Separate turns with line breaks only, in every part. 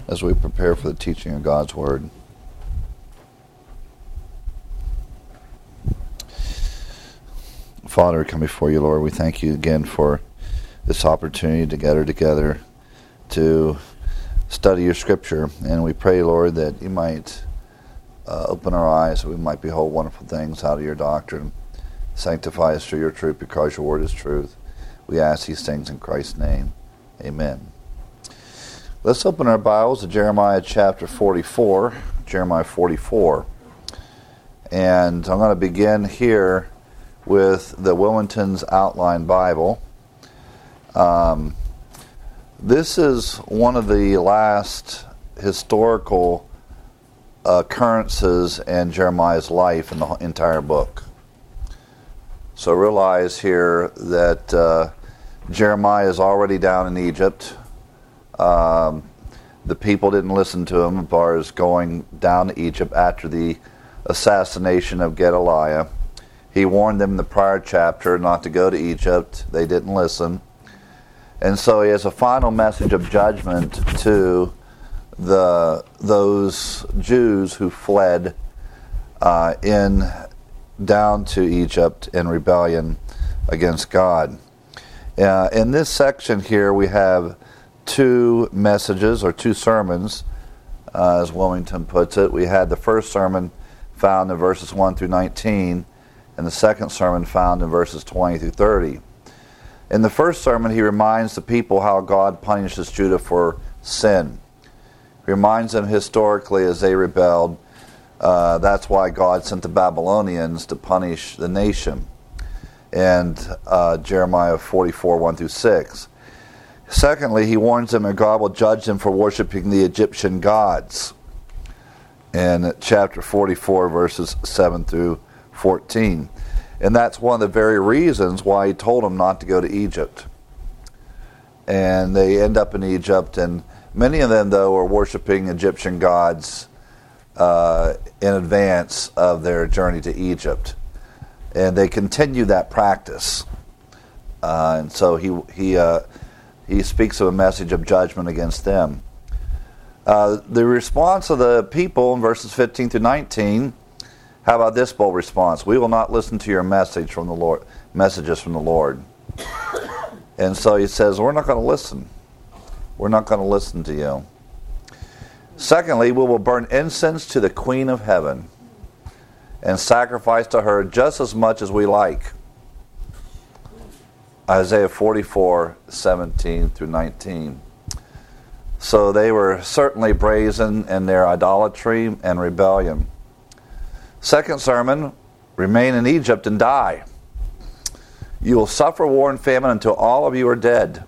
as we prepare for the teaching of God's Word. Father, we come before you, Lord. We thank you again for this opportunity to gather together to study your Scripture. And we pray, Lord, that you might open our eyes, that we might behold wonderful things out of your doctrine. Sanctify us through your truth, because your word is truth. We ask these things in Christ's name. Amen. Let's open our Bibles to Jeremiah chapter 44. Jeremiah 44. And I'm going to begin here with the Willmington's Outline Bible. This is one of the last historical occurrences in Jeremiah's life in the entire book. So realize here that Jeremiah is already down in Egypt. The people didn't listen to him as far as going down to Egypt after the assassination of Gedaliah. He warned them in the prior chapter not to go to Egypt. They didn't listen. And so he has a final message of judgment to those Jews who fled down to Egypt in rebellion against God. In this section here, we have two messages, or two sermons, as Willmington puts it. We had the first sermon found in verses 1 through 19, and the second sermon found in verses 20 through 30. In the first sermon, he reminds the people how God punishes Judah for sin. He reminds them historically as they rebelled. That's why God sent the Babylonians to punish the nation. And Jeremiah 44, 1 through 6. Secondly, he warns them that God will judge them for worshiping the Egyptian gods. In chapter 44, verses 7 through 14. And that's one of the very reasons why he told them not to go to Egypt. And they end up in Egypt, and many of them, though, are worshiping Egyptian gods in advance of their journey to Egypt. And they continue that practice. And so he speaks of a message of judgment against them. The response of the people in verses 15 through 19, how about this bold response? We will not listen to your messages from the Lord. And so he says, we're not going to listen. We're not going to listen to you. Secondly, we will burn incense to the Queen of Heaven and sacrifice to her just as much as we like. Isaiah 44, 17 through 19. So they were certainly brazen in their idolatry and rebellion. Second sermon, remain in Egypt and die. You will suffer war and famine until all of you are dead.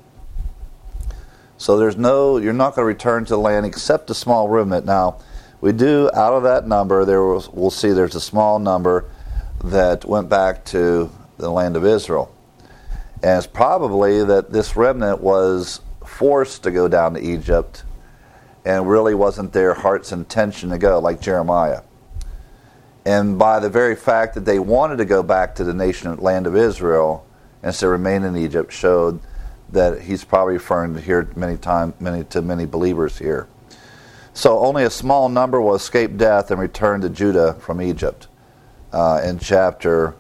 So you're not going to return to the land except a small remnant. Now, we do, out of that number, we'll see there's a small number that went back to the land of Israel. And it's probably that this remnant was forced to go down to Egypt and really wasn't their heart's intention to go, like Jeremiah. And by the very fact that they wanted to go back to the nation land of Israel and to remain in Egypt showed that he's probably referring to here many believers here. So only a small number will escape death and return to Judah from Egypt in chapter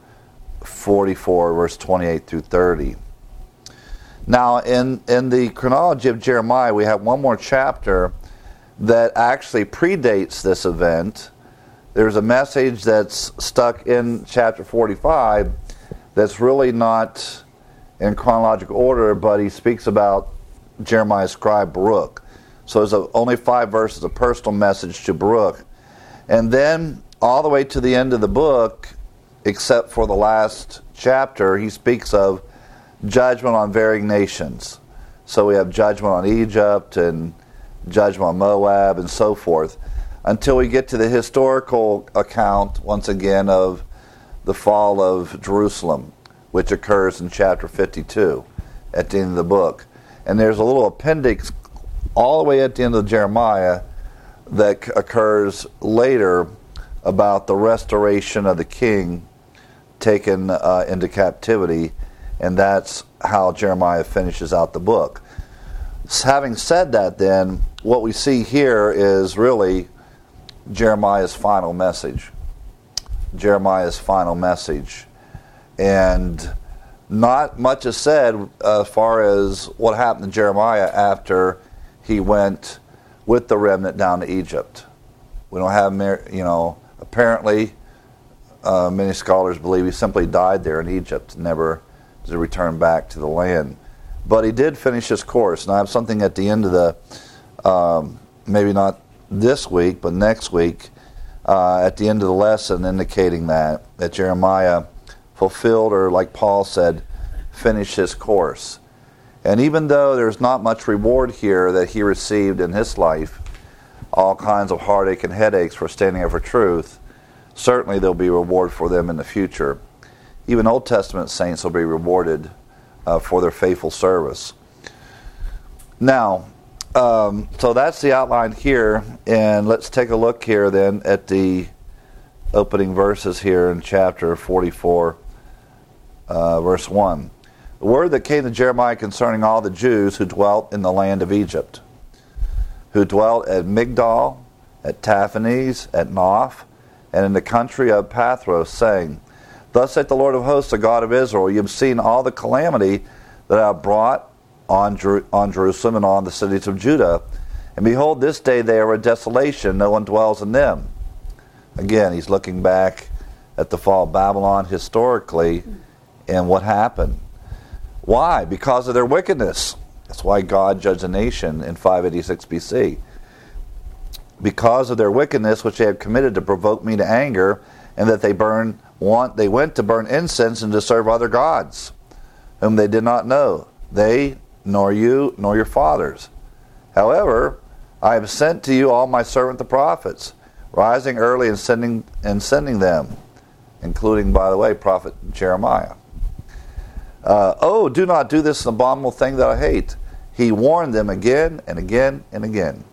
44, verse 28 through 30. Now, in the chronology of Jeremiah, we have one more chapter that actually predates this event. There's a message that's stuck in chapter 45 that's really not in chronological order, but he speaks about Jeremiah's scribe Baruch. So there's only 5 verses, a personal message to Baruch. And then all the way to the end of the book, except for the last chapter, he speaks of judgment on varying nations. So we have judgment on Egypt and judgment on Moab and so forth, until we get to the historical account, once again, of the fall of Jerusalem, which occurs in chapter 52 at the end of the book. And there's a little appendix all the way at the end of Jeremiah that occurs later about the restoration of the king taken into captivity, and that's how Jeremiah finishes out the book. Having said that, then, what we see here is really Jeremiah's final message. Jeremiah's final message. And not much is said as far as what happened to Jeremiah after he went with the remnant down to Egypt. We don't have, apparently many scholars believe he simply died there in Egypt, never to return back to the land. But he did finish his course. And I have something at the end of the, maybe not this week, but next week, at the end of the lesson, indicating that Jeremiah fulfilled, or like Paul said, finished his course. And even though there's not much reward here that he received in his life, all kinds of heartache and headaches for standing up for truth, certainly there'll be reward for them in the future. Even Old Testament saints will be rewarded for their faithful service. Now, so that's the outline here, and let's take a look here then at the opening verses here in chapter 44, verse 1. The word that came to Jeremiah concerning all the Jews who dwelt in the land of Egypt, who dwelt at Migdol, at Taphanes, at Noph, and in the country of Pathros, saying, Thus saith the Lord of hosts, the God of Israel, you have seen all the calamity that I have brought on Jerusalem and on the cities of Judah. And behold, this day they are a desolation, no one dwells in them. Again, he's looking back at the fall of Babylon historically and what happened. Why? Because of their wickedness. That's why God judged the nation in 586 BC. Because of their wickedness, which they had committed to provoke me to anger, and that they went to burn incense and to serve other gods, whom they did not know, they, nor you, nor your fathers. However, I have sent to you all my servant the prophets, rising early and sending them, including, by the way, prophet Jeremiah. Do not do this abominable thing that I hate. He warned them again and again and again.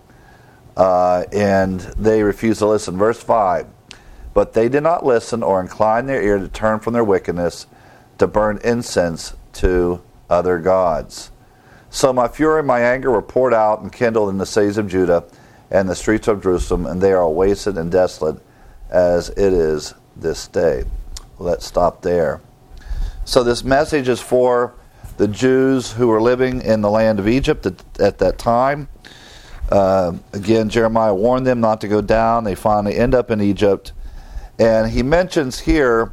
And they refused to listen. Verse 5. But they did not listen or incline their ear to turn from their wickedness to burn incense to other gods. So my fury and my anger were poured out and kindled in the cities of Judah and the streets of Jerusalem, and they are wasted and desolate as it is this day. Let's stop there. So this message is for the Jews who were living in the land of Egypt at that time. Again, Jeremiah warned them not to go down. They finally end up in Egypt. And he mentions here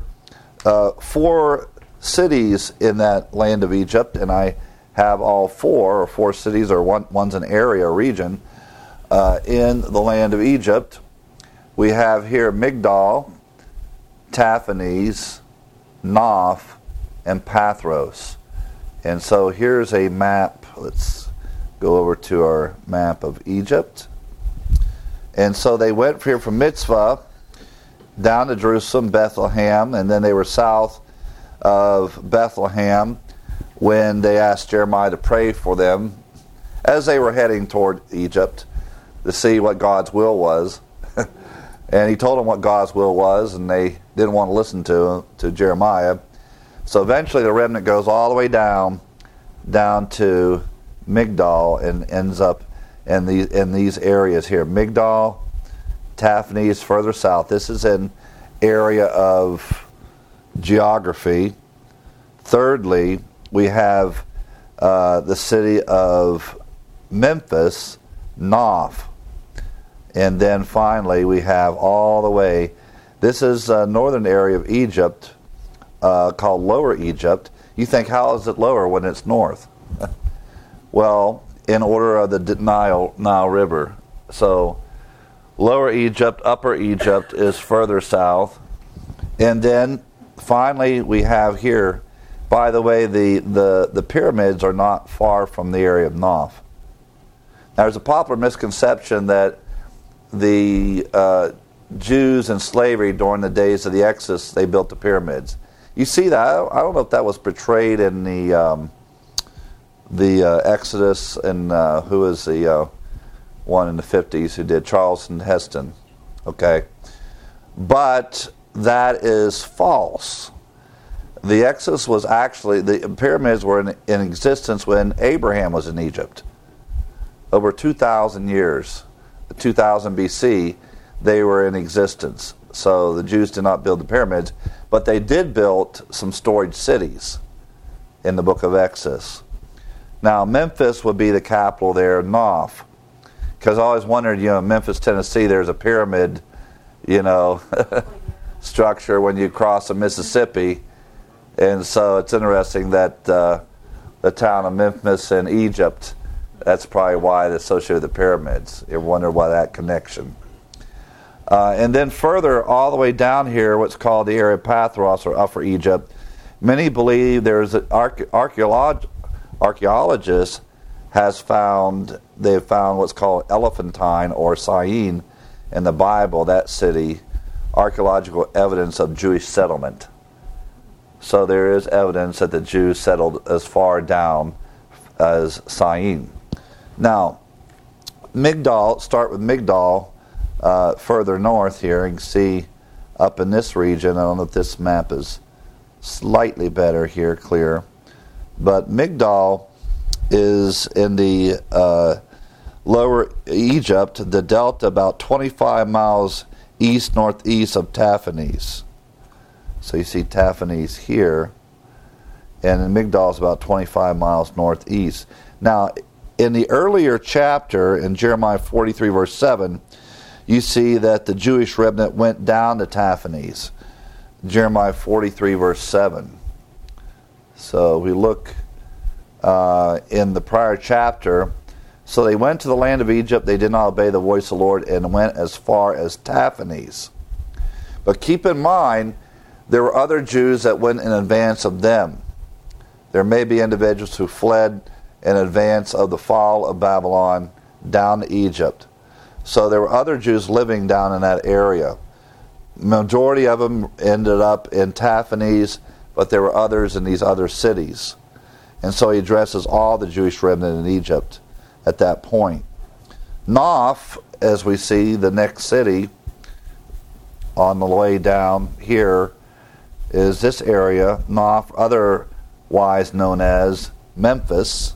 4 cities in that land of Egypt, and I have all 4 cities, or one's an area, a region, in the land of Egypt. We have here Migdol, Taphanes, Noph, and Pathros. And so here's a map. Let's go over to our map of Egypt. And so they went here from Mitzvah down to Jerusalem, Bethlehem, and then they were south of Bethlehem when they asked Jeremiah to pray for them as they were heading toward Egypt to see what God's will was. And he told them what God's will was, and they didn't want to listen to Jeremiah. So eventually the remnant goes all the way down to Migdol and ends up in these areas here. Migdol, Taphanes, further south. This is an area of geography. Thirdly, we have the city of Memphis, Noph. And then finally we have all the way, this is a northern area of Egypt, called Lower Egypt. You think, how is it lower when it's north? Well, in order of the Nile River. So Lower Egypt, Upper Egypt is further south. And then finally we have here, by the way, the pyramids are not far from the area of Noph. Now there's a popular misconception that the Jews in slavery during the days of the Exodus, they built the pyramids. You see that? I don't know if that was portrayed in the Exodus, and who was the one in the 50s who did, Charlton Heston. Okay, but that is false. The Exodus was actually, the pyramids were in existence when Abraham was in Egypt. over 2,000 years, 2000 BC, they were in existence. So the Jews did not build the pyramids, but they did build some storage cities in the book of Exodus. Now, Memphis would be the capital there, Noph. Because I always wondered, Memphis, Tennessee, there's a pyramid, structure when you cross the Mississippi. And so it's interesting that the town of Memphis in Egypt, that's probably why it's associated with the pyramids. You wonder why that connection. And then further, all the way down here, what's called the area of Pathros, or Upper Egypt, many believe there's an archaeologist they've found what's called Elephantine or Syene in the Bible, that city, archaeological evidence of Jewish settlement. So there is evidence that the Jews settled as far down as Syene. Now, Migdal, start with Migdal, further north here. You can see up in this region, I don't know if this map is slightly better here, clear, but Migdal is in the lower Egypt, the delta about 25 miles east-northeast of Taphanes. So you see Taphanes here, and Migdal is about 25 miles northeast. Now, in the earlier chapter, in Jeremiah 43, verse 7, you see that the Jewish remnant went down to Taphanes. Jeremiah 43, verse 7. So we look in the prior chapter. So they went to the land of Egypt. They did not obey the voice of the Lord and went as far as Taphanes. But keep in mind, there were other Jews that went in advance of them. There may be individuals who fled in advance of the fall of Babylon down to Egypt. So there were other Jews living down in that area. Majority of them ended up in Taphanes, but there were others in these other cities. And so he addresses all the Jewish remnant in Egypt at that point. Noph, as we see, the next city on the way down here, is this area. Noph, otherwise known as Memphis,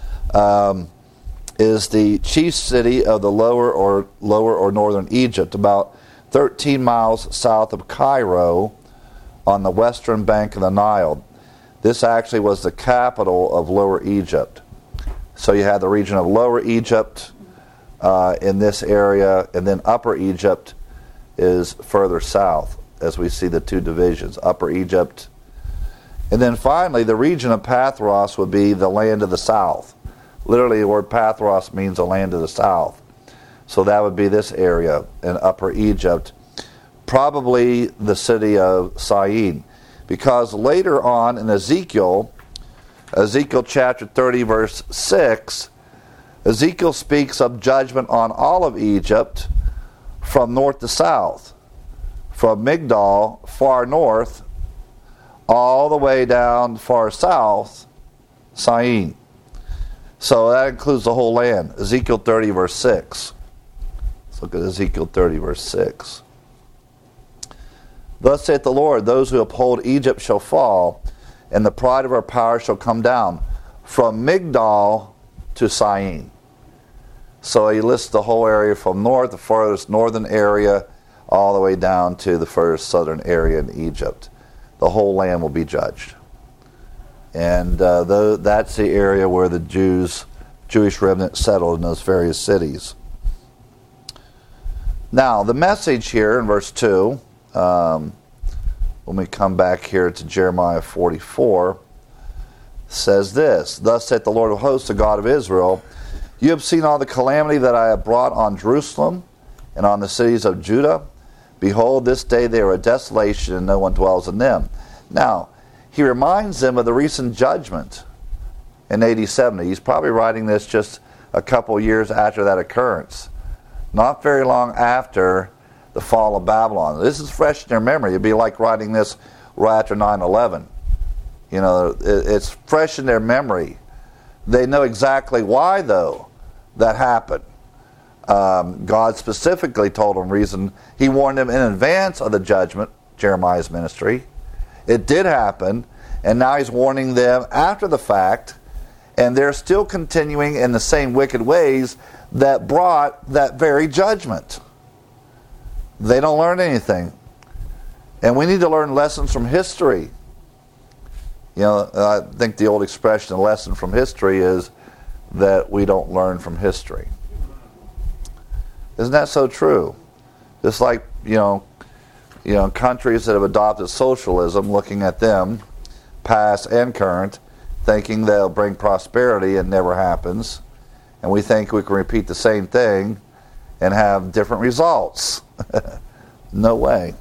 is the chief city of the lower or northern Egypt, about 13 miles south of Cairo on the western bank of the Nile. This actually was the capital of Lower Egypt. So you had the region of Lower Egypt in this area, and then Upper Egypt is further south, as we see the two divisions, Upper Egypt. And then finally, the region of Pathros would be the land of the south. Literally, the word Pathros means the land of the south. So that would be this area in Upper Egypt, probably the city of Syene. Because later on in Ezekiel chapter 30, verse 6, Ezekiel speaks of judgment on all of Egypt from north to south, from Migdal, far north, all the way down far south, Syene. So that includes the whole land. Ezekiel 30, verse 6. Let's look at Ezekiel 30, verse 6. Thus saith the Lord, those who uphold Egypt shall fall, and the pride of her power shall come down, from Migdal to Syene. So he lists the whole area from north, the farthest northern area, all the way down to the furthest southern area in Egypt. The whole land will be judged. And that's the area where the Jewish remnant settled in those various cities. Now, the message here in verse 2, when we come back here to Jeremiah 44, says this, Thus saith the Lord of hosts, the God of Israel, you have seen all the calamity that I have brought on Jerusalem and on the cities of Judah. Behold, this day they are a desolation, and no one dwells in them. Now, he reminds them of the recent judgment in AD 70. He's probably writing this just a couple years after that occurrence. Not very long after the fall of Babylon. This is fresh in their memory. It'd be like writing this right after 9/11. It's fresh in their memory. They know exactly why, though, that happened. God specifically told them reason. He warned them in advance of the judgment, Jeremiah's ministry. It did happen, and now he's warning them after the fact, And they're still continuing in the same wicked ways that brought that very judgment. They don't learn anything. And we need to learn lessons from history. You know, I think the old expression, a lesson from history, is that we don't learn from history. Isn't that so true? Just like, you know, countries that have adopted socialism, looking at them, past and current, thinking they'll bring prosperity, and never happens. And we think we can repeat the same thing and have different results. No way.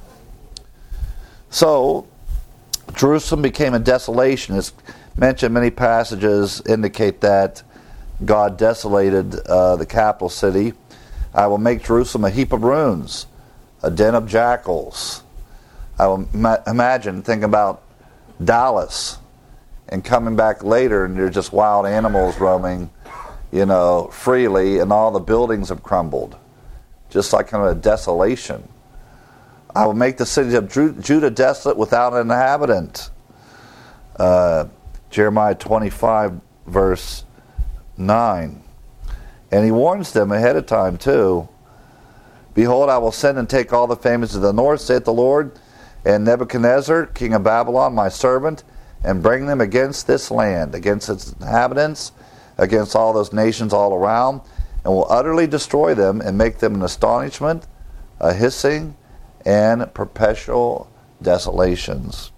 So, Jerusalem became a desolation. It's mentioned, many passages indicate that God desolated the capital city. I will make Jerusalem a heap of ruins, a den of jackals. I will imagine, think about Dallas, and coming back later, and there's just wild animals roaming, freely, and all the buildings have crumbled. Just like kind of a desolation. I will make the city of Judah desolate without an inhabitant. Jeremiah 25, verse 9. And he warns them ahead of time too. Behold, I will send and take all the families of the north, saith the Lord, and Nebuchadnezzar, king of Babylon, my servant, and bring them against this land, against its inhabitants, against all those nations all around, and will utterly destroy them and make them an astonishment, a hissing, and perpetual desolations.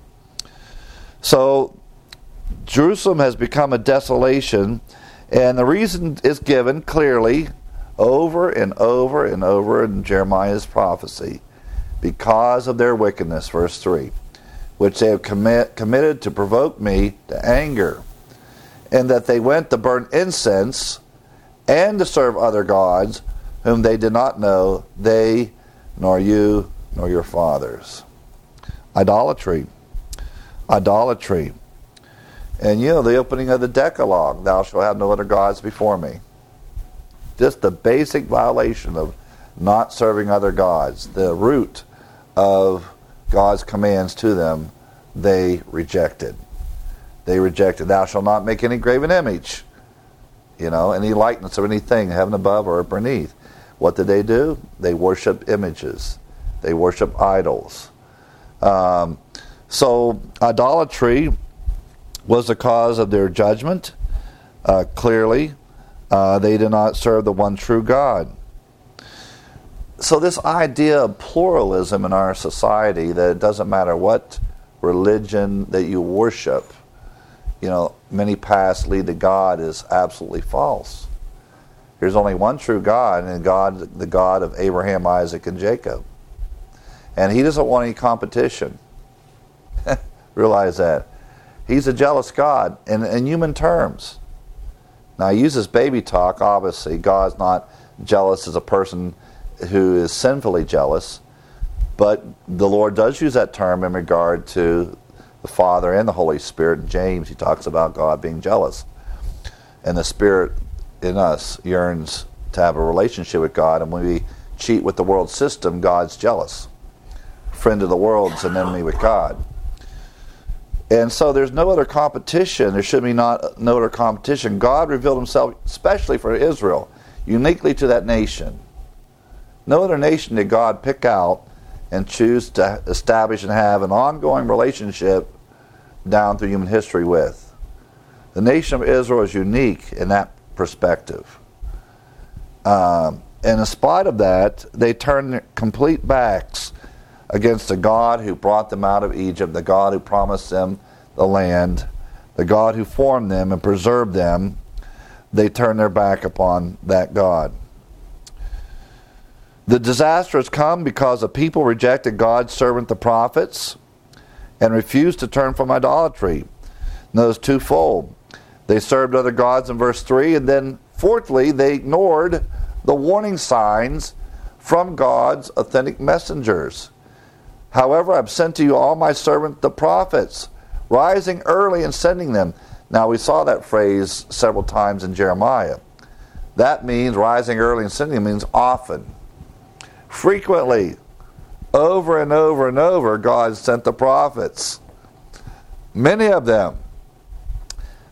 So, Jerusalem has become a desolation, and the reason is given clearly over and over and over in Jeremiah's prophecy. Because of their wickedness, verse 3, which they have committed to provoke me to anger, and that they went to burn incense and to serve other gods, whom they did not know, they, nor you, nor your fathers. Idolatry. Idolatry. And the opening of the Decalogue, thou shalt have no other gods before me. Just the basic violation of not serving other gods. The root of God's commands to them, they rejected. They rejected, thou shalt not make any graven image, any likeness of anything, heaven above or beneath. What did they do? They worship images. They worship idols. So idolatry was the cause of their judgment. Clearly, they did not serve the one true God. So this idea of pluralism in our society, that it doesn't matter what religion that you worship, many paths lead to God, is absolutely false. There's only one true God, and God, the God of Abraham, Isaac, and Jacob. And he doesn't want any competition. Realize that. He's a jealous God in human terms. Now, he uses baby talk, obviously. God's not jealous as a person who is sinfully jealous, but the Lord does use that term in regard to the Father and the Holy Spirit. In James, he talks about God being jealous. And the Spirit in us yearns to have a relationship with God, and when we cheat with the world system, God's jealous. Friend of the world is an enemy with God. And so there's no other competition. There should be no other competition. God revealed himself especially for Israel, uniquely to that nation. No other nation did God pick out and choose to establish and have an ongoing relationship down through human history with. The nation of Israel is unique in that perspective. And in spite of that, they turned their complete backs against the God who brought them out of Egypt, the God who promised them the land, the God who formed them and preserved them. They turned their back upon that God. The disaster has come because the people rejected God's servant, the prophets, and refused to turn from idolatry. Notice twofold. They served other gods in verse 3, and then fourthly, they ignored the warning signs from God's authentic messengers. However, I've sent to you all my servants, the prophets, rising early and sending them. Now, we saw that phrase several times in Jeremiah. That means rising early and sending them means often. Frequently, over and over and over, God sent the prophets. Many of them.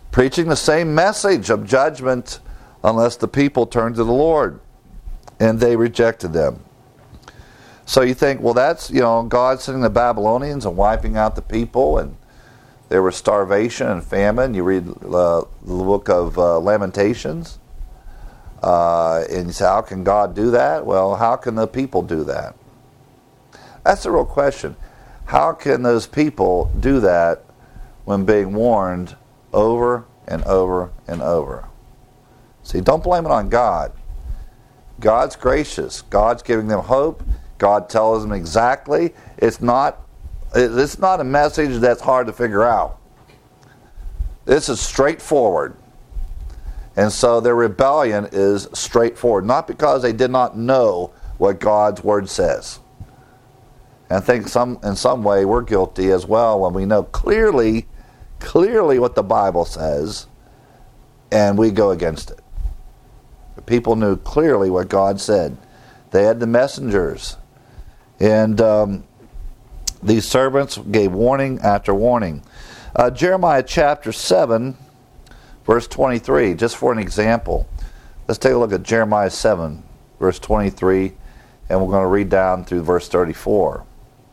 preaching the same message of judgment unless the people turned to the Lord. And they rejected them. So you think, well, that's, God sending the Babylonians and wiping out the people, and there was starvation and famine. You read the book of Lamentations, and you say, how can God do that? Well, how can the people do that? That's the real question. How can those people do that when being warned over and over and over? See, don't blame it on God. God's gracious. God's giving them hope. God tells them exactly. It's not a message that's hard to figure out. This is straightforward. And so their rebellion is straightforward. Not because they did not know what God's word says. And I think in some way we're guilty as well when we know clearly what the Bible says and we go against it. The people knew clearly what God said. They had the messengers. And these servants gave warning after warning. Jeremiah chapter 7, verse 23, just for an example. Let's take a look at Jeremiah 7, verse 23, and we're going to read down through verse 34.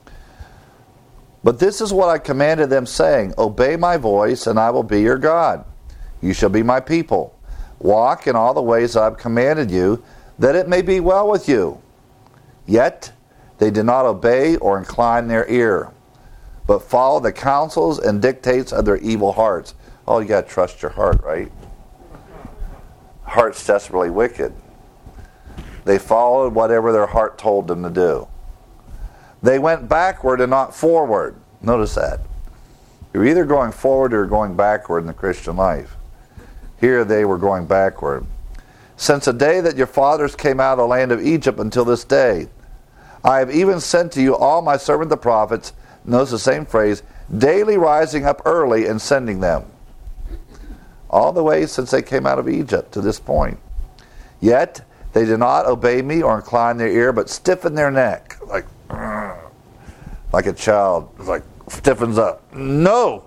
But this is what I commanded them, saying, obey my voice, and I will be your God. You shall be my people. Walk in all the ways that I have commanded you, that it may be well with you. Yet they did not obey or incline their ear, but follow the counsels and dictates of their evil hearts. Oh, you got to trust your heart, right? Heart's desperately wicked. They followed whatever their heart told them to do. They went backward and not forward. Notice that. You're either going forward or going backward in the Christian life. Here they were going backward. Since the day that your fathers came out of the land of Egypt until this day, I have even sent to you all my servant the prophets, notice the same phrase, daily rising up early and sending them. All the way since they came out of Egypt to this point. Yet they did not obey me or incline their ear, but stiffened their neck, like a child, like stiffens up. No.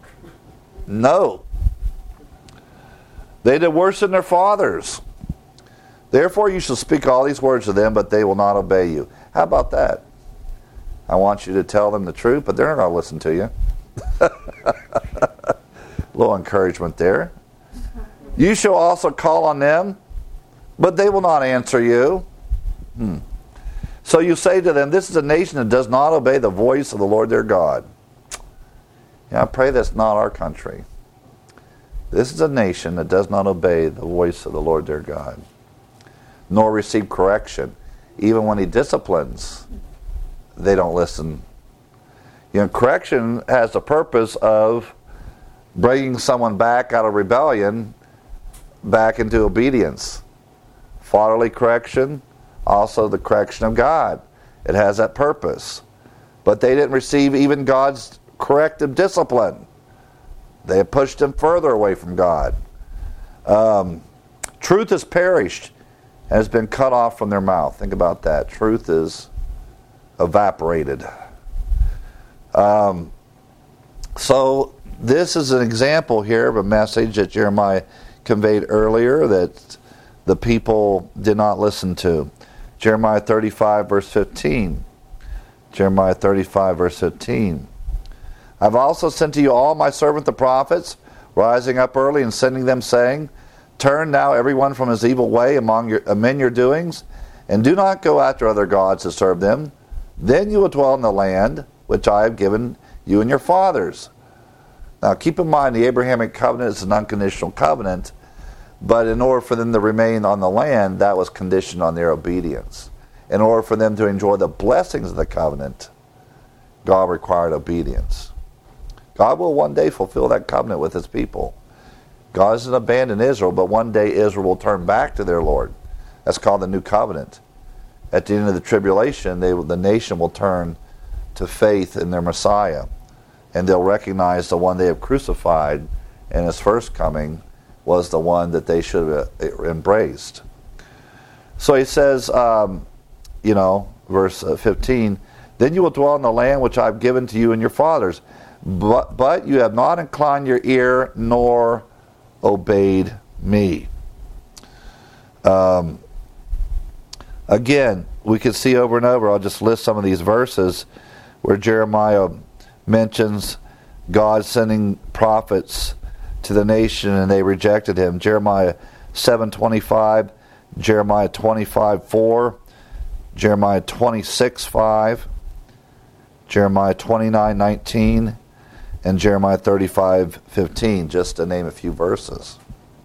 They did worse than their fathers. Therefore you shall speak all these words to them, but they will not obey you. How about that? I want you to tell them the truth, but they're not going to listen to you. A little encouragement there. You shall also call on them, but they will not answer you. So you say to them, this is a nation that does not obey the voice of the Lord their God. I pray that's not our country. This is a nation that does not obey the voice of the Lord their God, nor receive correction. Even when he disciplines, they don't listen. Correction has the purpose of bringing someone back out of rebellion, back into obedience. Fatherly correction, also the correction of God. It has that purpose. But they didn't receive even God's corrective discipline. They have pushed them further away from God. Truth has perished, has been cut off from their mouth. Think about that. Truth is evaporated. So this is an example here of a message that Jeremiah conveyed earlier that the people did not listen to. Jeremiah 35 verse 15. Jeremiah 35 verse 15. I've also sent to you all my servant the prophets, rising up early and sending them, saying, turn now everyone from his evil way among your doings, and do not go after other gods to serve them. Then you will dwell in the land which I have given you and your fathers. Now keep in mind the Abrahamic covenant is an unconditional covenant, but in order for them to remain on the land, that was conditioned on their obedience. In order for them to enjoy the blessings of the covenant, God required obedience. God will one day fulfill that covenant with his people. God doesn't abandon Israel, but one day Israel will turn back to their Lord. That's called the New Covenant. At the end of the tribulation, the nation will turn to faith in their Messiah, and they'll recognize the one they have crucified in his first coming was the one that they should have embraced. So he says, verse 15, then you will dwell in the land which I have given to you and your fathers, but you have not inclined your ear nor obeyed me. Again, we can see over and over, I'll just list some of these verses where Jeremiah mentions God sending prophets to the nation and they rejected him. Jeremiah 7:25, Jeremiah 25:4, Jeremiah 26:5, Jeremiah 29:19, and Jeremiah 35:15, just to name a few verses.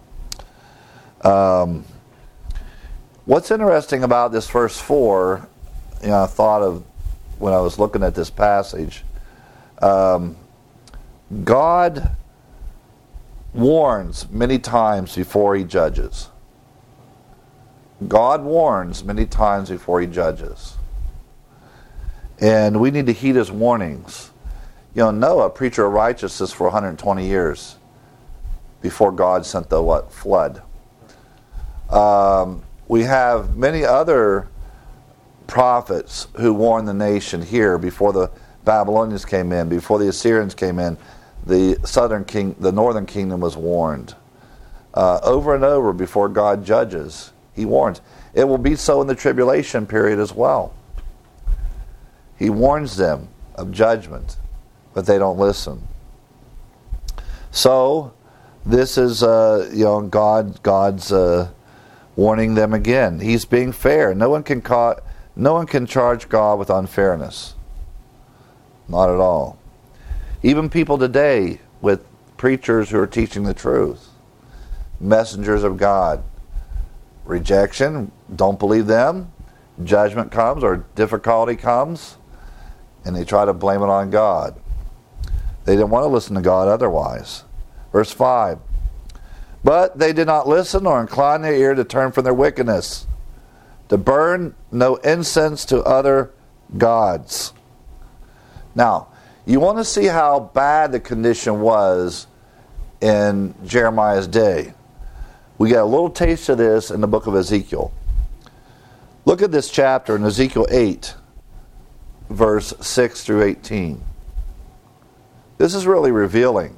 What's interesting about this verse 4, I thought of when I was looking at this passage, God warns many times before he judges. God warns many times before he judges. And we need to heed his warnings. Noah, preacher of righteousness for 120 years before God sent the flood. We have many other prophets who warned the nation here before the Babylonians came in, before the Assyrians came in. The northern kingdom was warned. Over and over before God judges, he warns. It will be so in the tribulation period as well. He warns them of judgment, but they don't listen. So, this is God's warning them again. He's being fair. No one can charge God with unfairness. Not at all. Even people today with preachers who are teaching the truth, messengers of God, rejection, don't believe them, judgment comes or difficulty comes, and they try to blame it on God. They didn't want to listen to God otherwise. Verse 5, but they did not listen or incline their ear to turn from their wickedness, to burn no incense to other gods. Now, you want to see how bad the condition was in Jeremiah's day. We get a little taste of this in the book of Ezekiel. Look at this chapter in Ezekiel 8, verse 6 through 18. This is really revealing.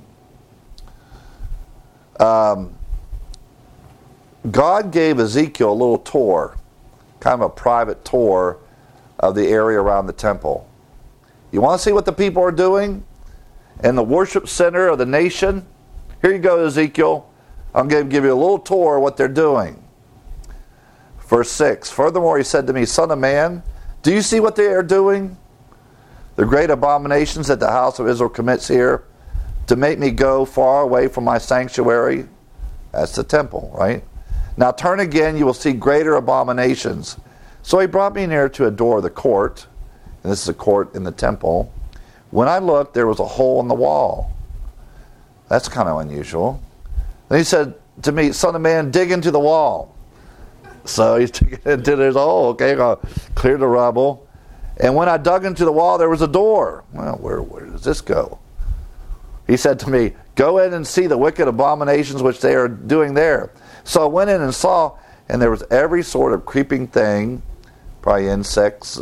God gave Ezekiel a little tour, kind of a private tour of the area around the temple. You want to see what the people are doing in the worship center of the nation? Here you go, Ezekiel. I'm going to give you a little tour of what they're doing. Verse 6, furthermore he said to me, Son of man, do you see what they are doing? The great abominations that the house of Israel commits here, to make me go far away from my sanctuary. That's the temple, right? Now turn again, you will see greater abominations. So he brought me near to a door of the court, and this is a court in the temple. When I looked, there was a hole in the wall. That's kind of unusual. Then he said to me, Son of man, dig into the wall. So he's digging into this hole. Okay, I'll clear the rubble. And when I dug into the wall, there was a door. Well, where does this go? He said to me, go in and see the wicked abominations which they are doing there. So I went in and saw, and there was every sort of creeping thing, probably insects,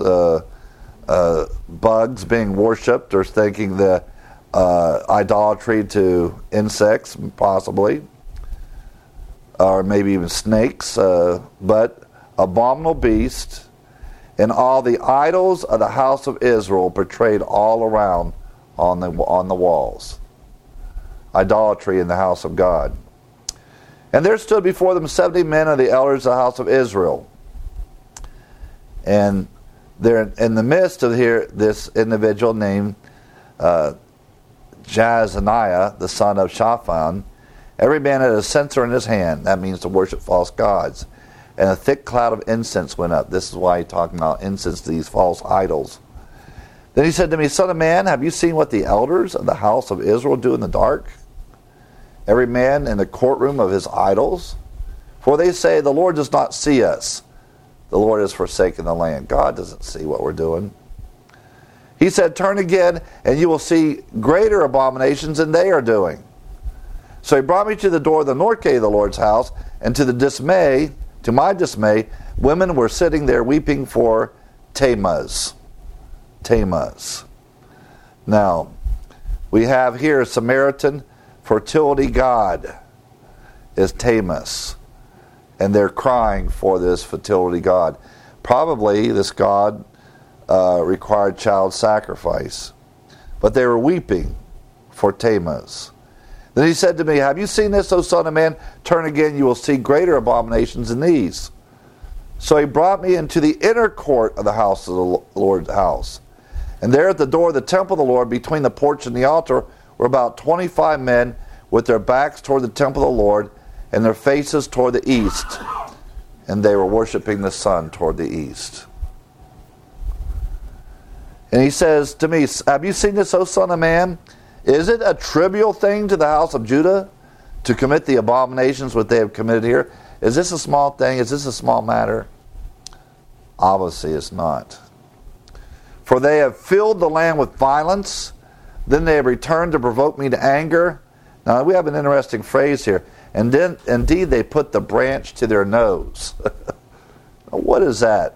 bugs being worshipped, or thinking the idolatry to insects, possibly, or maybe even snakes, but abominable beasts, and all the idols of the house of Israel portrayed all around on the walls. Idolatry in the house of God. And there stood before them 70 men of the elders of the house of Israel. And there in the midst of here, this individual named Jaazaniah, the son of Shaphan, every man had a censer in his hand. That means to worship false gods. And a thick cloud of incense went up. This is why he's talking about incense to these false idols. Then he said to me, Son of man, have you seen what the elders of the house of Israel do in the dark? Every man in the courtroom of his idols? For they say, the Lord does not see us. The Lord has forsaken the land. God doesn't see what we're doing. He said, turn again, and you will see greater abominations than they are doing. So he brought me to the door of the north gate of the Lord's house, and to my dismay, women were sitting there weeping for Tammuz. Tammuz. Now, we have here a Samaritan fertility god. is Tammuz. And they're crying for this fertility god. Probably this god required child sacrifice. But they were weeping for Tammuz. Then he said to me, have you seen this, O son of man? Turn again, you will see greater abominations than these. So he brought me into the inner court of the house of the Lord's house. And there at the door of the temple of the Lord, between the porch and the altar, were about 25 men with their backs toward the temple of the Lord and their faces toward the east. And they were worshiping the sun toward the east. And he says to me, have you seen this, O son of man? Is it a trivial thing to the house of Judah to commit the abominations which they have committed here? Is this a small thing? Is this a small matter? Obviously it's not. For they have filled the land with violence, then they have returned to provoke me to anger. Now we have an interesting phrase here. And then indeed they put the branch to their nose. What is that?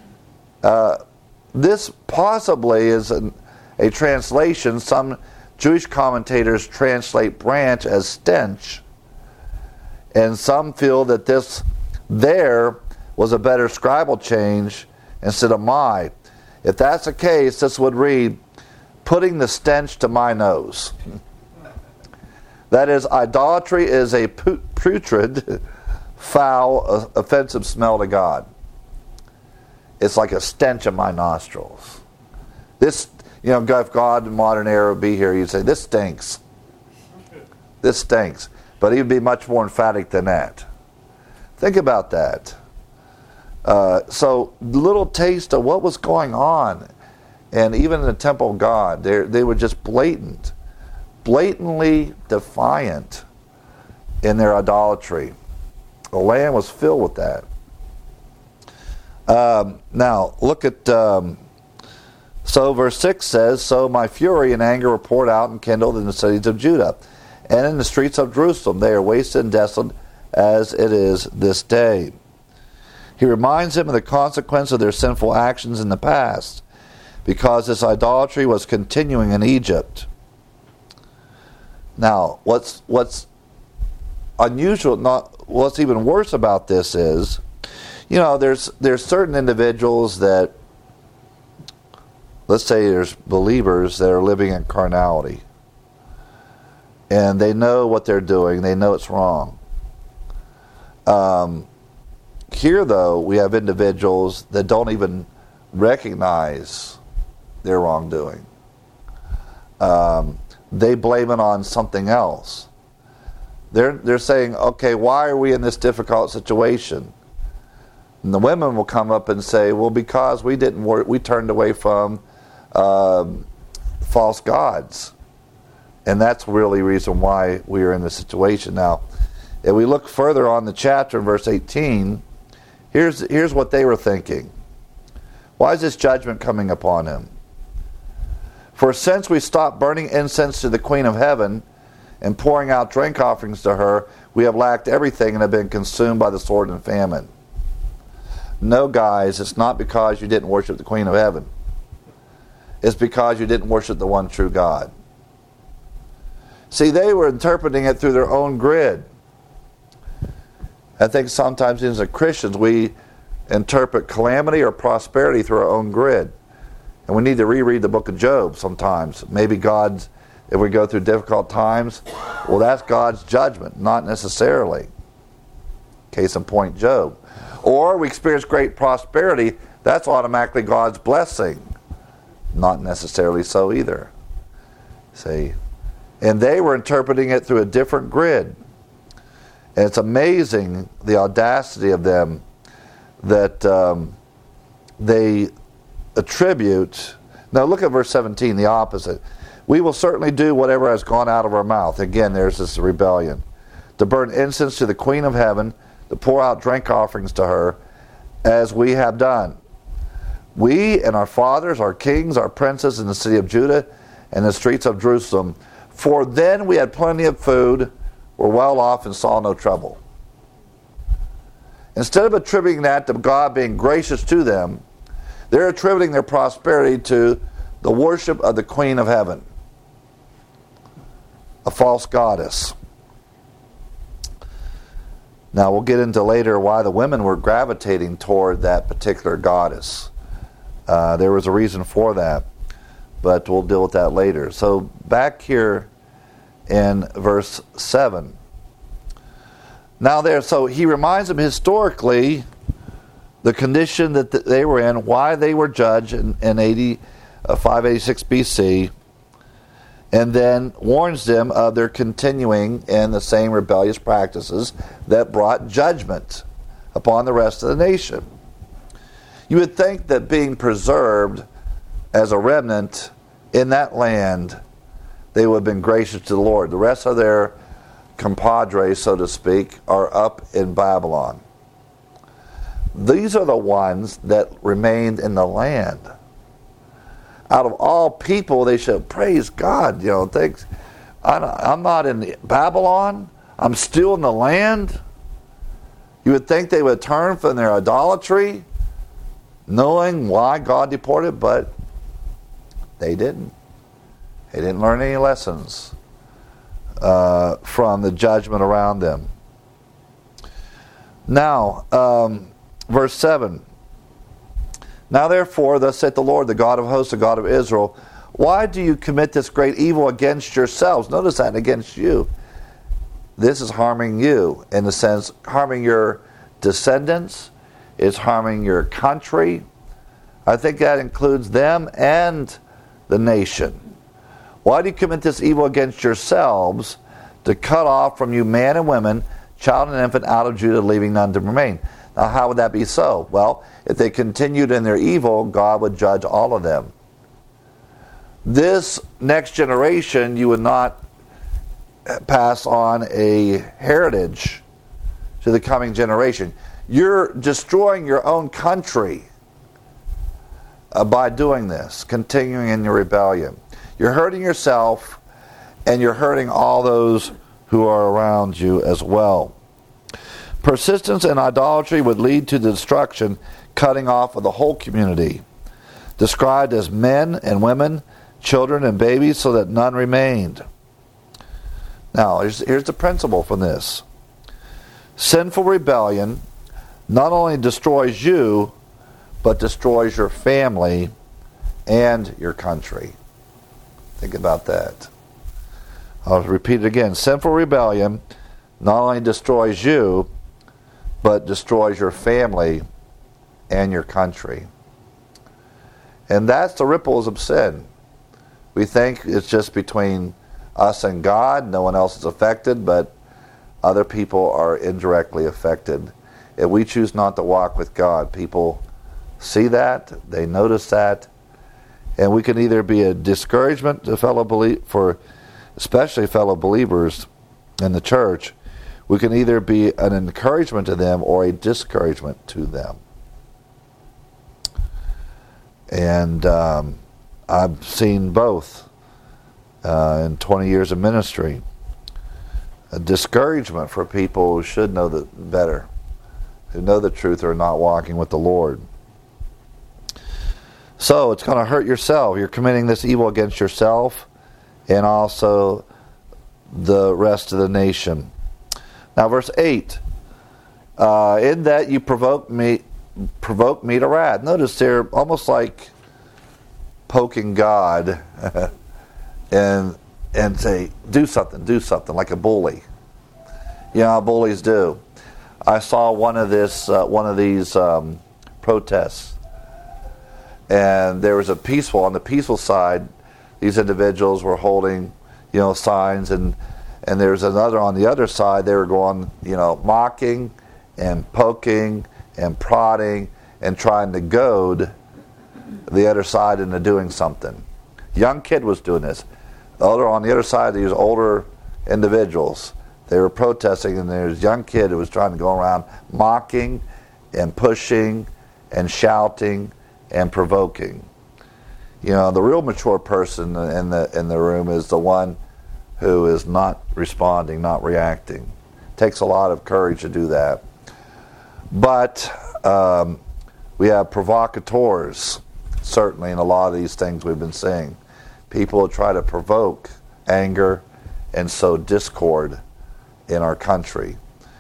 This possibly is a translation. Some Jewish commentators translate branch as stench. And some feel that this there was a better scribal change instead of my. If that's the case, this would read, putting the stench to my nose. That is, idolatry is a putrid, foul, offensive smell to God. It's like a stench in my nostrils. This, if God in modern era would be here, he'd say, this stinks. This stinks. But he would be much more emphatic than that. Think about that. So, little taste of what was going on. And even in the temple of God, they were just blatantly defiant in their idolatry. The land was filled with that. Now, look at, so verse 6 says, so my fury and anger were poured out and kindled in the cities of Judah, and in the streets of Jerusalem. They are wasted and desolate as it is this day. He reminds them of the consequence of their sinful actions in the past, because this idolatry was continuing in Egypt. Now, what's unusual, what's even worse about this is, there's certain individuals that, let's say there's believers that are living in carnality. And they know what they're doing. They know it's wrong. Here, though, we have individuals that don't even recognize their wrongdoing. They blame it on something else. They're saying, okay, why are we in this difficult situation? And the women will come up and say, well, because we turned away from false gods. And that's really the reason why we are in this situation. Now, if we look further on the chapter in verse 18, here's what they were thinking. Why is this judgment coming upon him? For since we stopped burning incense to the Queen of Heaven and pouring out drink offerings to her, we have lacked everything and have been consumed by the sword and famine. No, guys, it's not because you didn't worship the Queen of Heaven. It's because you didn't worship the one true God. See, they were interpreting it through their own grid. I think sometimes as Christians we interpret calamity or prosperity through our own grid. And we need to reread the book of Job sometimes. Maybe God's, if we go through difficult times, well, that's God's judgment, not necessarily. Case in point, Job. Or we experience great prosperity, that's automatically God's blessing. Not necessarily so either. See? And they were interpreting it through a different grid. And it's amazing the audacity of them that they attribute. Now look at verse 17, the opposite. We will certainly do whatever has gone out of our mouth. Again, there's this rebellion. To burn incense to the Queen of Heaven, to pour out drink offerings to her, as we have done. We and our fathers, our kings, our princes in the city of Judah and the streets of Jerusalem. For then we had plenty of food, were well off, and saw no trouble. Instead of attributing that to God being gracious to them, they're attributing their prosperity to the worship of the Queen of Heaven, a false goddess. Now we'll get into later why the women were gravitating toward that particular goddess. There was a reason for that, but we'll deal with that later. So back here in verse 7. Now so he reminds them historically the condition that they were in, why they were judged in 586 BC, and then warns them of their continuing in the same rebellious practices that brought judgment upon the rest of the nation. You would think that being preserved as a remnant in that land, they would have been gracious to the Lord. The rest of their compadres, so to speak, are up in Babylon. These are the ones that remained in the land. Out of all people, they should praise God. Thanks. I'm not in Babylon. I'm still in the land. You would think they would turn from their idolatry, knowing why God deported, but they didn't. They didn't learn any lessons from the judgment around them. Now, verse 7. Now therefore, thus saith the Lord, the God of hosts, the God of Israel, why do you commit this great evil against yourselves? Notice that, against you. This is harming you, in the sense, harming your descendants. It's harming your country. I think that includes them and the nation. Why do you commit this evil against yourselves, to cut off from you man and woman, child and infant out of Judah, leaving none to remain? Now, how would that be so? Well, if they continued in their evil, God would judge all of them. This next generation, you would not pass on a heritage to the coming generation. You're destroying your own country by doing this, continuing in your rebellion. You're hurting yourself, and you're hurting all those who are around you as well. Persistence in idolatry would lead to the destruction, cutting off of the whole community, described as men and women, children and babies, so that none remained. Now, here's the principle from this. Sinful rebellion not only destroys you, but destroys your family and your country. Think about that. I'll repeat it again. Sinful rebellion not only destroys you, but destroys your family and your country. And that's the ripples of sin. We think it's just between us and God. No one else is affected, but other people are indirectly affected. If we choose not to walk with God, people see that, they notice that, and we can either be a discouragement to especially fellow believers in the church. We can either be an encouragement to them or a discouragement to them. And I've seen both in 20 years of ministry. A discouragement for people who should know better, who know the truth, or are not walking with the Lord. So it's going to hurt yourself. You're committing this evil against yourself and also the rest of the nation. Now, verse 8. In that you provoke me to wrath. Notice they're almost like poking God and say, do something, like a bully. You know how bullies do. I saw one of these protests, and there was on the peaceful side, these individuals were holding, signs, and there's another on the other side. They were going, mocking and poking and prodding and trying to goad the other side into doing something. Young kid was doing this. On the other side, these older individuals, they were protesting, and there's a young kid who was trying to go around mocking and pushing and shouting and provoking. The real mature person in the room is the one who is not responding, not reacting. It takes a lot of courage to do that. But we have provocateurs, certainly, in a lot of these things we've been seeing. People who try to provoke anger and sow discord in our country.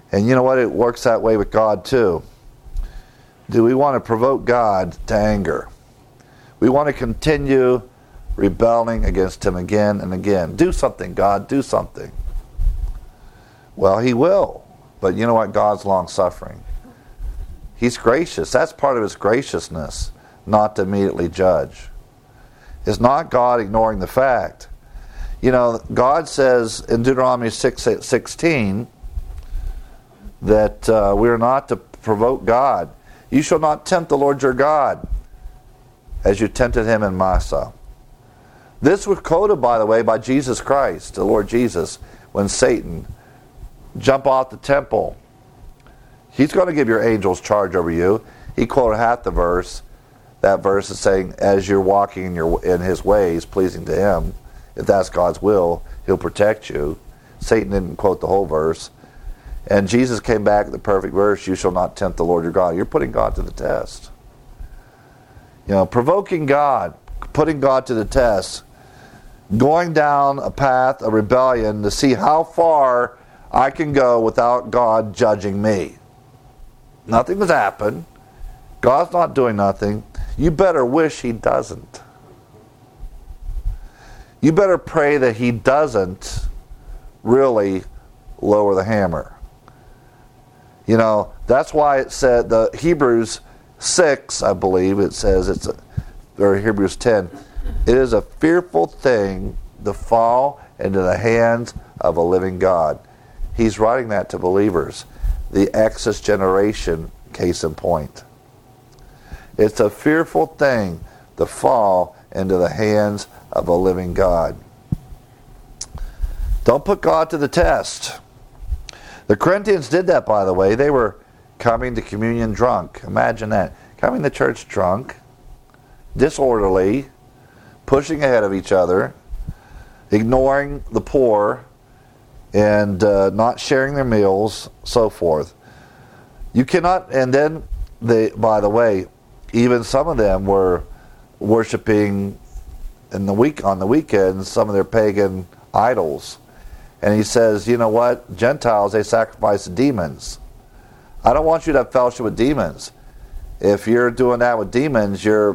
And you know what? It works that way with God too. Do we want to provoke God to anger? We want to continue rebelling against Him again and again. Do something, God, do something. Well, He will. But you know what? God's long-suffering. He's gracious. That's part of His graciousness, not to immediately judge. It's not God ignoring the fact. You know, God says in Deuteronomy 6:16 that we are not to provoke God. You shall not tempt the Lord your God as you tempted Him in Massah. This was quoted, by the way, by Jesus Christ, the Lord Jesus, when Satan jumped off the temple. He's going to give your angels charge over you. He quoted half the verse. That verse is saying, as you're walking in His ways, pleasing to Him, if that's God's will, He'll protect you. Satan didn't quote the whole verse. And Jesus came back with the perfect verse, you shall not tempt the Lord your God. You're putting God to the test. You know, provoking God, putting God to the test, going down a path of rebellion to see how far I can go without God judging me. Nothing has happened. God's not doing nothing. You better wish He doesn't. You better pray that He doesn't really lower the hammer. You know, that's why it said, the Hebrews 6, I believe it says, or Hebrews 10, it is a fearful thing to fall into the hands of a living God. He's writing that to believers. The Exodus generation, case in point. It's a fearful thing to fall into the hands of a living God. Don't put God to the test. The Corinthians did that, by the way. They were coming to communion drunk. Imagine that. Coming to church drunk, disorderly, pushing ahead of each other, ignoring the poor, and not sharing their meals, so forth. You cannot, and then, by the way, even some of them were worshiping on the weekends some of their pagan idols. And he says, you know what? Gentiles, they sacrifice to demons. I don't want you to have fellowship with demons. If you're doing that with demons, you're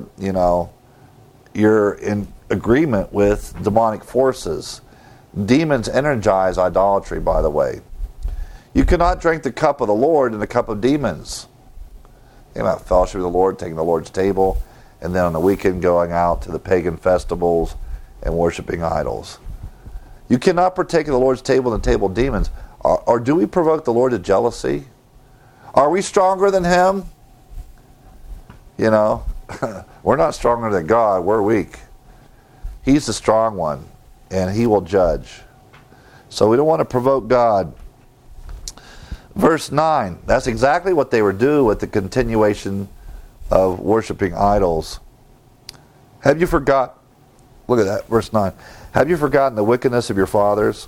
in agreement with demonic forces. Demons energize idolatry, by the way. You cannot drink the cup of the Lord and the cup of demons. Think about fellowship with the Lord, taking the Lord's table, and then on the weekend going out to the pagan festivals and worshiping idols. You cannot partake of the Lord's table and the table of demons. Or do we provoke the Lord to jealousy? Are we stronger than Him? You know, we're not stronger than God. We're weak. He's the strong one, and He will judge. So we don't want to provoke God. Verse 9, that's exactly what they were doing with the continuation of worshiping idols. Have you forgot? Look at that, verse 9. Have you forgotten the wickedness of your fathers?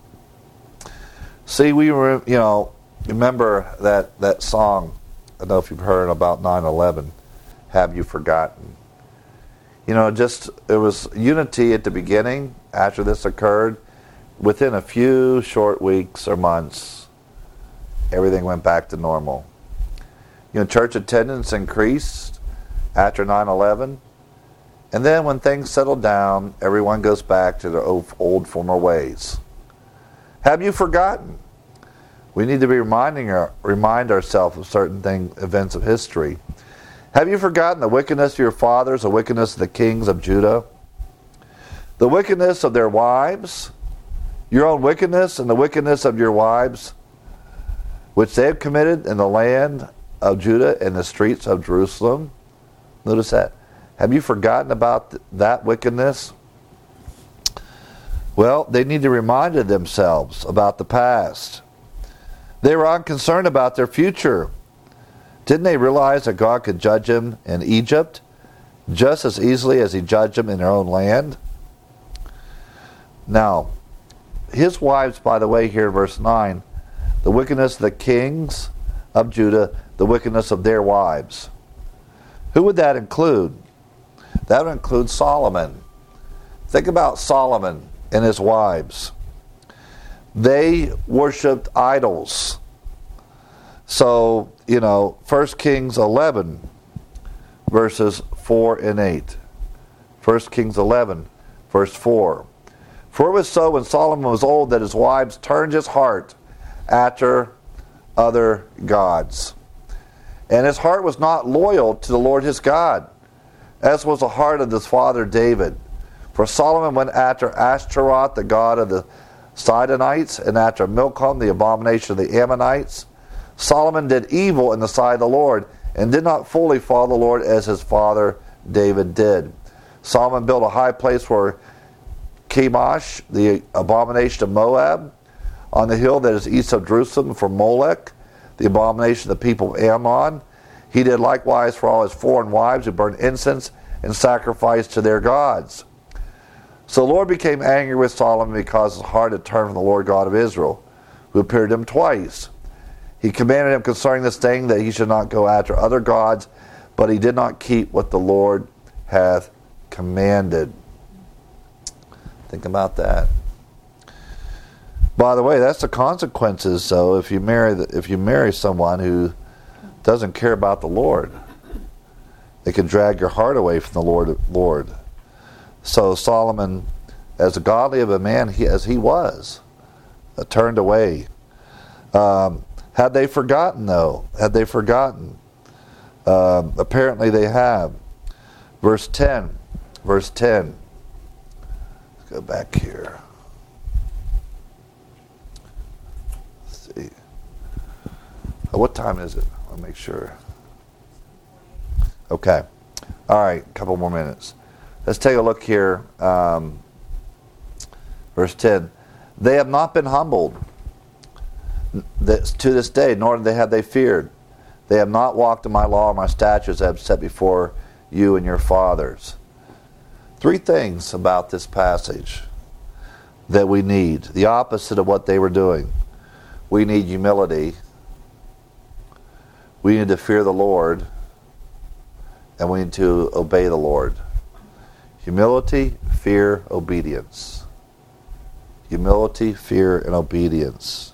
See, we were, remember that song, I don't know if you've heard about 9/11, Have You Forgotten? It was unity at the beginning. After this occurred, within a few short weeks or months, everything went back to normal. Church attendance increased after 9/11. And then when things settle down, everyone goes back to their old former ways. Have you forgotten? We need to be remind ourselves of certain events of history. Have you forgotten the wickedness of your fathers, the wickedness of the kings of Judah? The wickedness of their wives, your own wickedness and the wickedness of your wives, which they have committed in the land of Judah and the streets of Jerusalem. Notice that. Have you forgotten about that wickedness? Well, they need to remind themselves about the past. They were unconcerned about their future. Didn't they realize that God could judge them in Egypt just as easily as He judged them in their own land? Now, His wives, by the way, here in verse 9, the wickedness of the kings of Judah, the wickedness of their wives. Who would that include? That would include Solomon. Think about Solomon and his wives. They worshipped idols. So, 1 Kings 11, verses 4 and 8. 1 Kings 11, verse 4. For it was so when Solomon was old that his wives turned his heart after other gods. And his heart was not loyal to the Lord his God, as was the heart of his father David. For Solomon went after Ashtaroth, the god of the Sidonites, and after Milcom, the abomination of the Ammonites. Solomon did evil in the sight of the Lord, and did not fully follow the Lord as his father David did. Solomon built a high place for Chemosh, the abomination of Moab, on the hill that is east of Jerusalem, for Molech, the abomination of the people of Ammon. He did likewise for all his foreign wives who burned incense and sacrificed to their gods. So the Lord became angry with Solomon because his heart had turned from the Lord God of Israel, who appeared to him twice. He commanded him concerning this thing that he should not go after other gods, but he did not keep what the Lord hath commanded. Think about that. By the way, that's the consequences. So if you marry someone who doesn't care about the Lord, it can drag your heart away from the Lord. So Solomon, as godly of a man as he was, turned away. Had they forgotten, though? Had they forgotten? Apparently they have. Verse 10. Let's go back here. Let's see. What time is it? I'll make sure. Okay. All right, a couple more minutes. Let's take a look here. Verse 10. They have not been humbled to this day, nor have they feared. They have not walked in my law or my statutes I have set before you and your fathers. Three things about this passage that we need. The opposite of what they were doing. We need humility. We need to fear the Lord. And we need to obey the Lord. Humility, fear, obedience. Humility, fear, and obedience.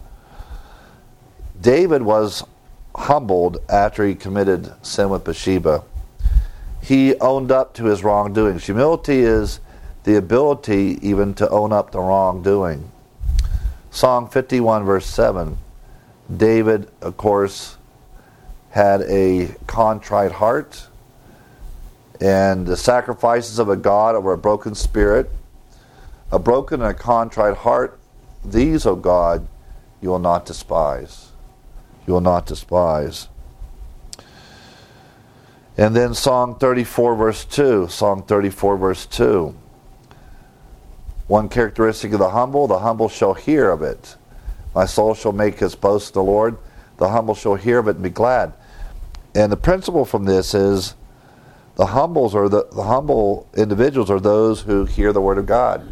David was humbled after he committed sin with Bathsheba. He owned up to his wrongdoings. Humility is the ability even to own up to wrongdoing. Psalm 51 verse 7. David, of course, had a contrite heart, and the sacrifices of a God over a broken spirit, a broken and a contrite heart, these, O God, you will not despise. You will not despise. And then Psalm 34 verse 2. Psalm 34 verse 2. One characteristic of the humble shall hear of it. My soul shall make his boast in the Lord. The humble shall hear of it and be glad. And the principle from this is the humble individuals are those who hear the word of God.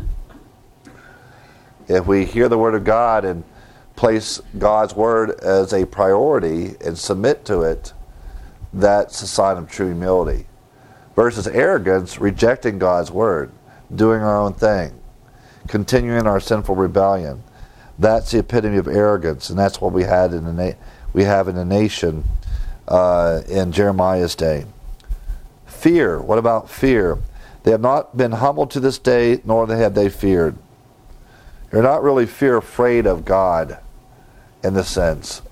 If we hear the word of God and place God's word as a priority and submit to it, that's a sign of true humility. Versus arrogance, rejecting God's word, doing our own thing, continuing our sinful rebellion. That's the epitome of arrogance, and that's what we have in the nation in Jeremiah's day. Fear. What about fear? They have not been humbled to this day, nor have they feared. They're not really afraid of God in the sense.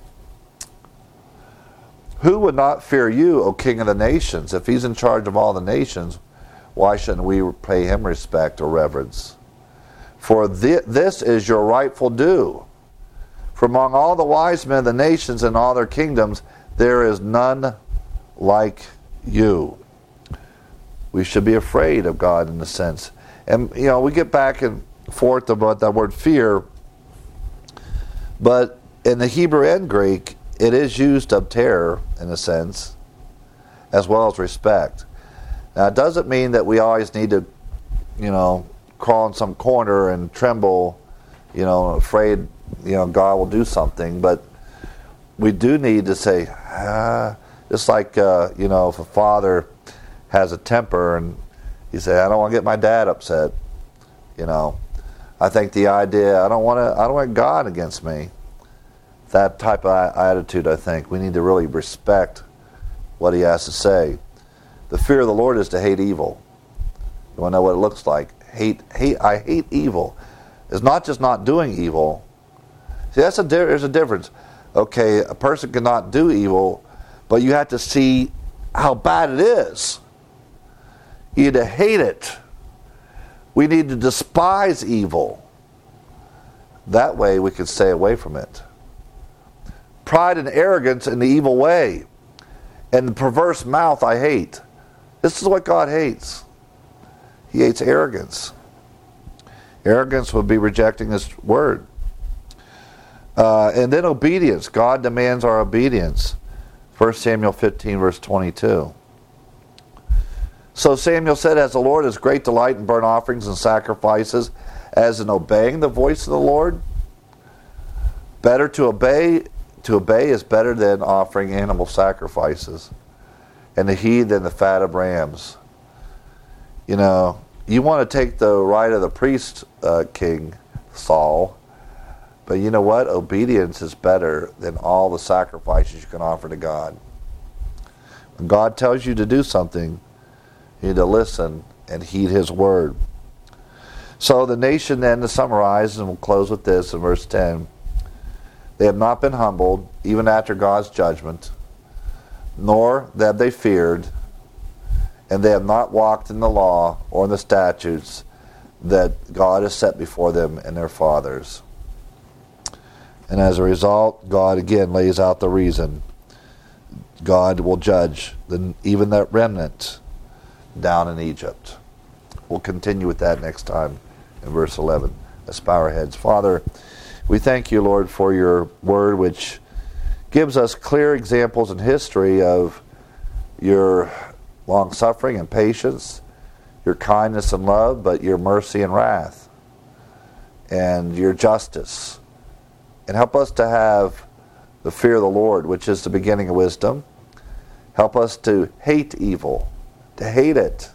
Who would not fear you, O King of the nations? If he's in charge of all the nations, why shouldn't we pay him respect or reverence? For this is your rightful due. For among all the wise men of the nations and all their kingdoms, there is none like you. We should be afraid of God in a sense. And, we get back and forth about that word fear, but in the Hebrew and Greek, it is used of terror in a sense, as well as respect. Now, it doesn't mean that we always need to, crawl in some corner and tremble, afraid, God will do something. But we do need to say, just like, if a father has a temper and you say, I don't want to get my dad upset, I think the idea, I don't want God against me. that type of attitude, I think. We need to really respect what he has to say. The fear of the Lord is to hate evil. You want to know what it looks like? I hate evil. It's not just not doing evil. See, there's a difference. Okay, a person cannot do evil, but you have to see how bad it is. You need to hate it. We need to despise evil. That way we can stay away from it. Pride and arrogance in the evil way, and the perverse mouth I hate. This is what God hates. He hates arrogance. Arrogance would be rejecting his word. And then obedience. God demands our obedience. 1 Samuel 15, verse 22. So Samuel said, as the Lord has great delight in burnt offerings and sacrifices, as in obeying the voice of the Lord, better to obey is better than offering animal sacrifices, and to heed than the fat of rams. You know, you want to take the right of the priest, King Saul, but you know what? Obedience is better than all the sacrifices you can offer to God. When God tells you to do something, you need to listen and heed his word. So the nation then, to summarize, and we'll close with this in verse 10, they have not been humbled, even after God's judgment, nor have they feared, and they have not walked in the law or in the statutes that God has set before them and their fathers. And as a result, God again lays out the reason. God will judge even that remnant down in Egypt. We'll continue with that next time in verse 11. Let's bow our heads. Father, we thank you, Lord, for your word, which gives us clear examples in history of your long-suffering and patience, your kindness and love, but your mercy and wrath, and your justice. And help us to have the fear of the Lord, which is the beginning of wisdom. Help us to hate evil, to hate it.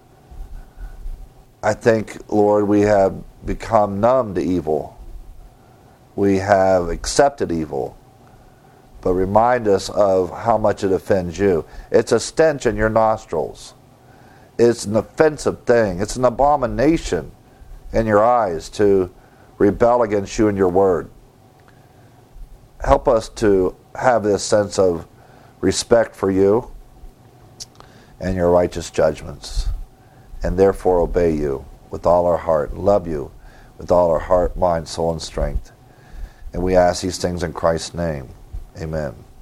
I think, Lord, we have become numb to evil. We have accepted evil. But remind us of how much it offends you. It's a stench in your nostrils. It's an offensive thing. It's an abomination in your eyes to rebel against you and your word. Help us to have this sense of respect for you and your righteous judgments, and therefore obey you with all our heart, love you with all our heart, mind, soul, and strength. And we ask these things in Christ's name. Amen.